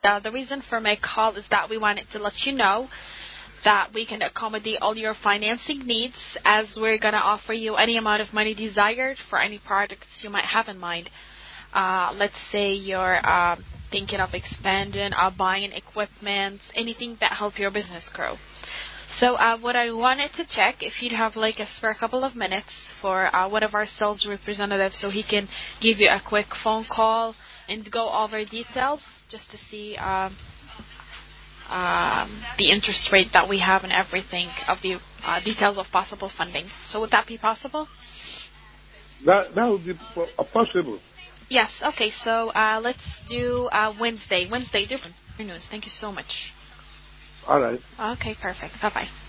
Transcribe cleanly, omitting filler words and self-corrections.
the reason for my call is that we wanted to let you know that we can accommodate all your financing needs, as we're going to offer you any amount of money desired for any projects you might have in mind. Let's say you're thinking of expanding, buying equipment, anything that help your business grow. So what I wanted to check, if you'd have like a spare couple of minutes for one of our sales representatives so he can give you a quick phone call and go over details just to see the interest rate that we have and everything of the details of possible funding. So would that be possible? That would be possible. Yes. Okay. So let's do Wednesday. Wednesday, different news. Thank you so much. All right. Okay. Perfect. Bye bye.